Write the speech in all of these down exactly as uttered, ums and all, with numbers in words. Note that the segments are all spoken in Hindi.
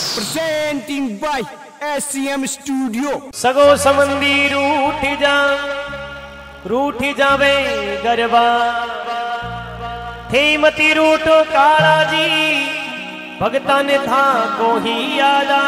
presenting by S C M Studio। सगो समंदी रूठ जा रूठ जावे गरबा थे मती रूठो काला जी भगता ने था को ही यादा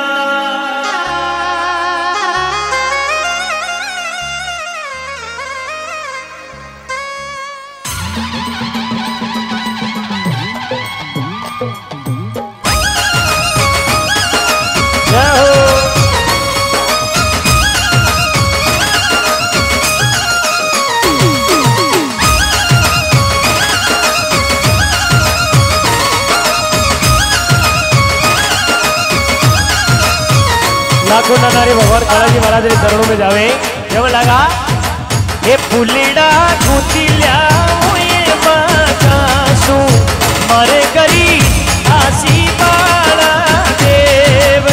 लाखों नारे भगवान कालाजी महाराज के चरणों में जावे जब लगा ये फुलीड़ा कुतिल्या हुए बाकासु मारे करी आसी बाला देव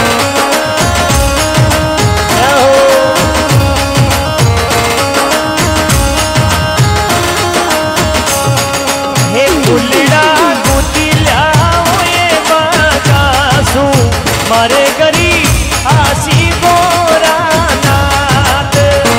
हे फुलीड़ा कुतिल्या हुए बाकासु मारे करी आसी बोरा नाथ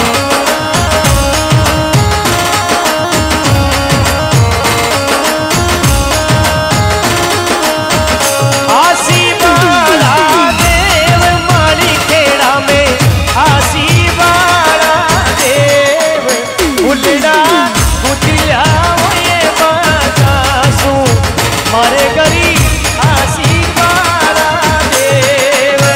आसी बारा देव माली खेड़ा में आसी बारा देव उलड़ा कुतिया हुए बाकासु मारे गरी आसी बारा देव।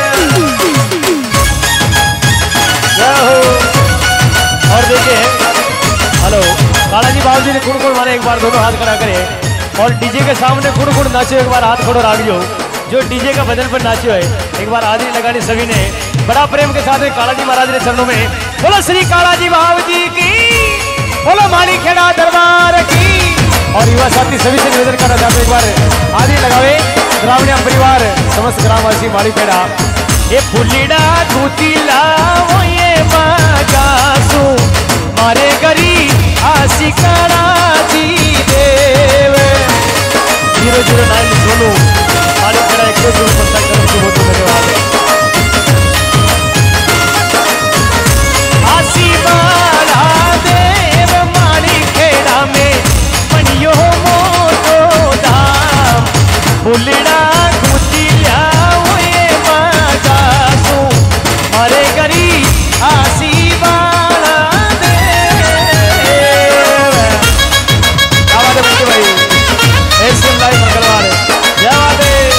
और देखिए हेलो कालाजी बाबू जी ने कुड़ कुड़ मारे एक बार दोनों हाथ खड़ा करे और डीजे के सामने कुड़ कुड़ नाचो एक बार हाथ खड़ो राखियो जो डीजे का बदल पर नाचो है एक बार हाजिरी लगानी सभी ने बड़ा प्रेम के साथ में कालाजी महाराज ने चरणों में बोलो श्री कालाजी बाबू जी की बोलो माली खेड़ा दरबार की। और युवा साथी सभी से निवेदन करना चाहते एक बार हाजिरी लगावे ग्रामीण परिवार समस्त ग्रामवासी माली खेड़ा ये फुलीड़ा कुतिला वो ये बाकासु मारे गरी आसी कालाजी देव। Zero zero nine Sonu Mali Kheda एक दो जीरो कॉन्टैक्ट करने की बहुत धन्यवाद। आसी बाला देव माली खेड़ा में बनियो मोटो धाम फुलीड़ा कुतिला वो ये बाकासु मारे गरी आसी बाला भाई ऐसे लाइव मंगलवार क्या बात है।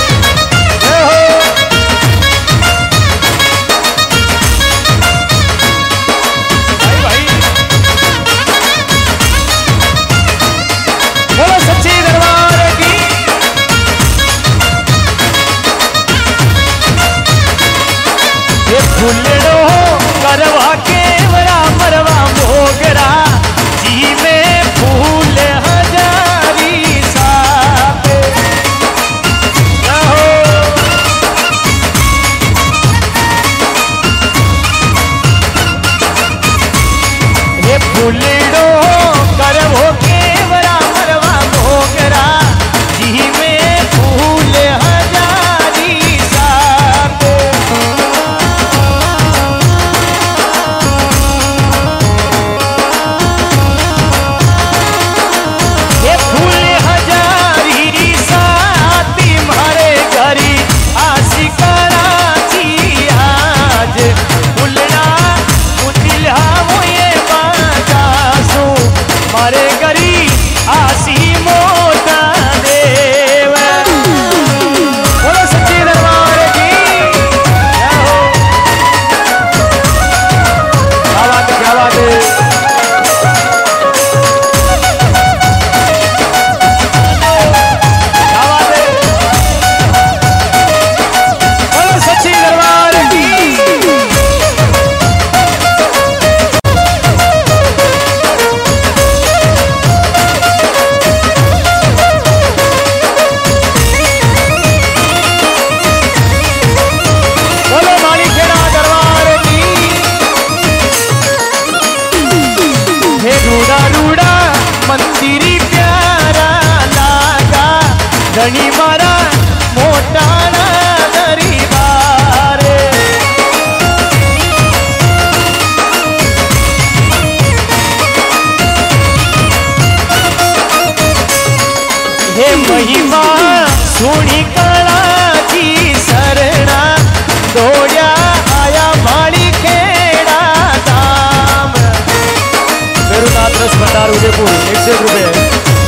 बाला जी सरना दौड़िया आया माली खेड़ा धाम। मेरुनाथ रस भंडार उदयपुर एक सौ रुपये।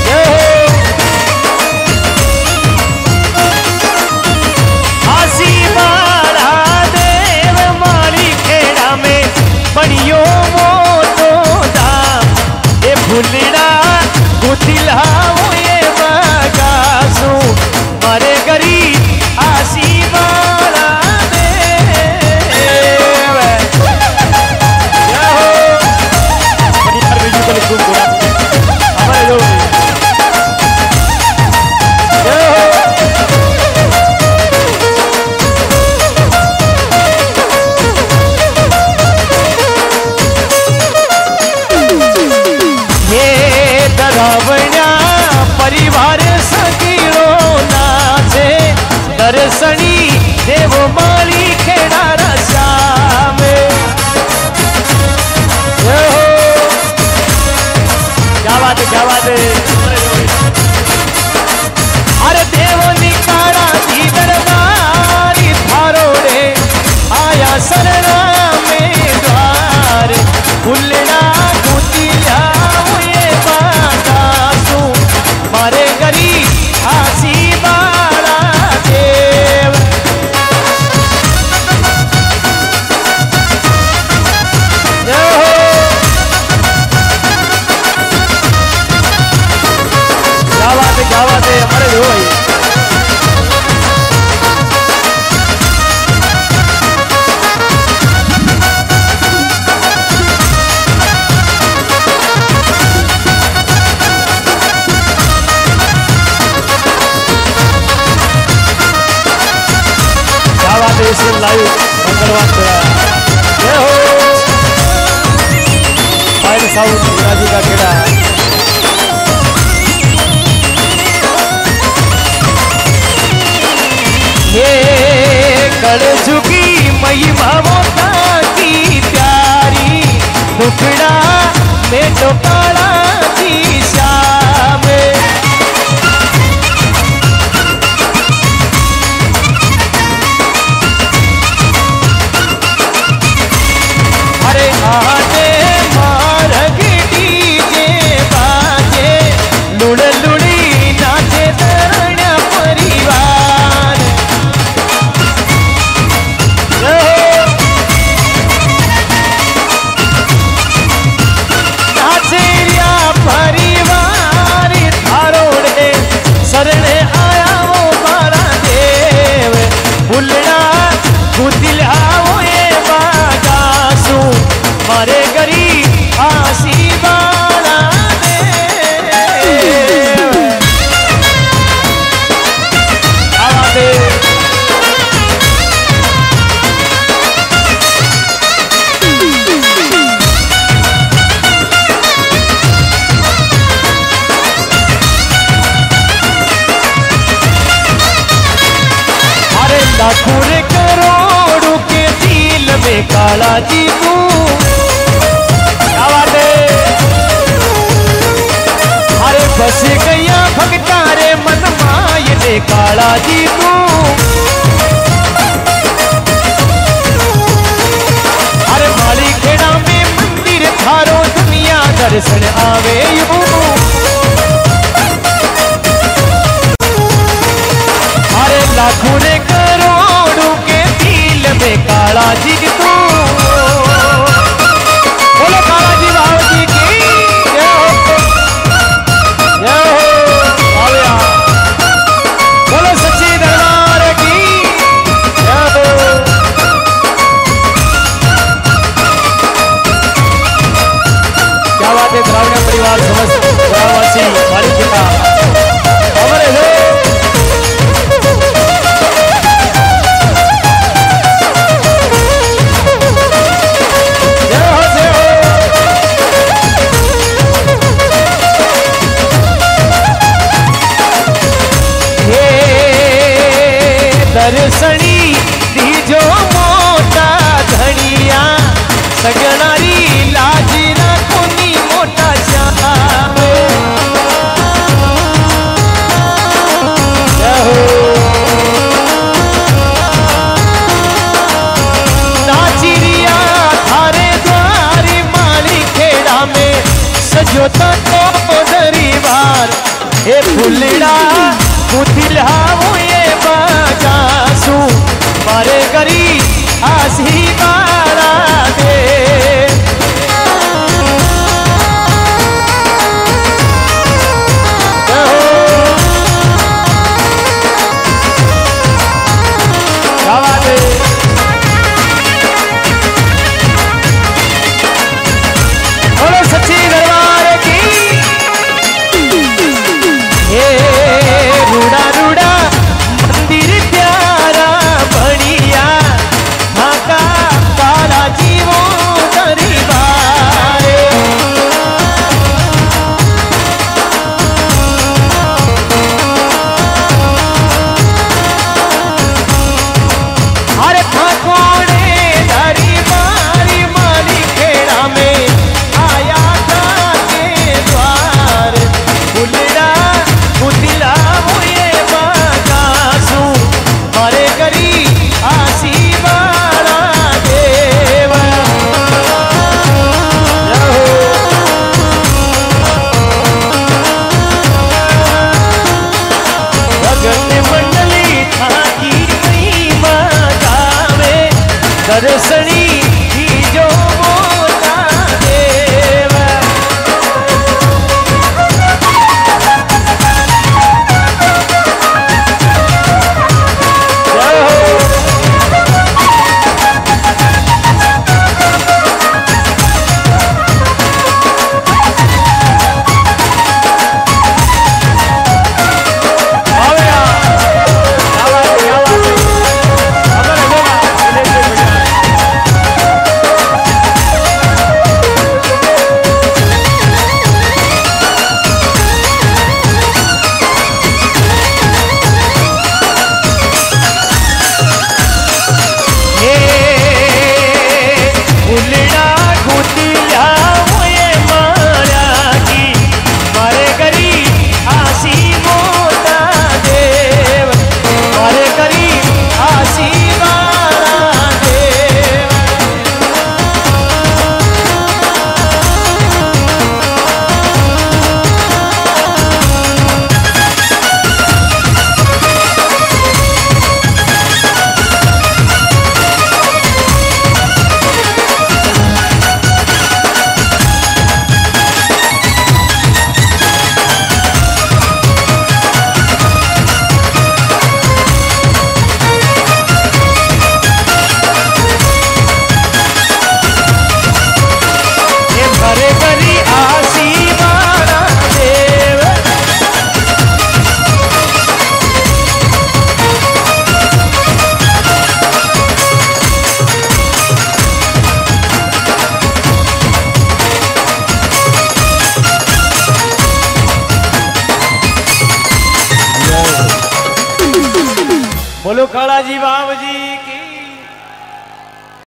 बड़ियो मोटो दाम ए भूलना गुतिला ये बगासू मारे गरीब आसी वाला परिवार सकीलो नाचे दर्शनी देव माली खेड़ा रश्याम। क्या बात है क्या बात है। अरे देव निकाला जी दरबारी थारो रे आया सरना में द्वार भूलना गुतिया ये बागासू मारे गरीब आसी बाला देव। क्या बात है क्या बात है हमारे जो भाई। लाइव मंगलवार जय हो फाइल साउंड राजी का खेड़ा। ये कल झुकी महिमा मोता की प्यारी दुखड़ा में तो काला की श्याम। अरे आने मारग डीजे बाजे लुड़ लुड़ी नाचे तरणा परिवार। नाचे रिया परिवार थारोड़े सरणे आया वो मारा देव भूलना गुतिला वो ये बागासू मारे गरीब आसी बाला दे। अरे लाखों करोड़ों के दिल में काला जी तू। अरे बस गया भगतारे मन माय ने काला जी तू। अरे माली खेड़ा में मंदिर थारो दुनिया दर्शन आवे यूं। अरे लाखों ने करोड़ों के दिल में काला जी तू। बोलो काला जी बाबा जी की बोलो सच्ची दरबार की। क्या बात है द्राविड़ परिवार समस्त ग्रामवासी मालिक पिता हमारे हो। दर्शनी दीजो मोटा धड़िया सगनारी लाजी ना कोनी मोटा श्याम। करी आसी बारा दे सच्ची दरबार की हे रूड़ा रूड़ा मंदिर प्यारा बढ़िया ढाका काला जीवो दरबार अरे ठाकोरे दरबारी माली खेड़ा में आया बुलड़ा बुदिला हुए बागासू मारे करी आसी बारा देव भगत मंडली थाकी नहीं मागावे दर्शनी ही जो मोता देव बोलो काला जी बाबू जी।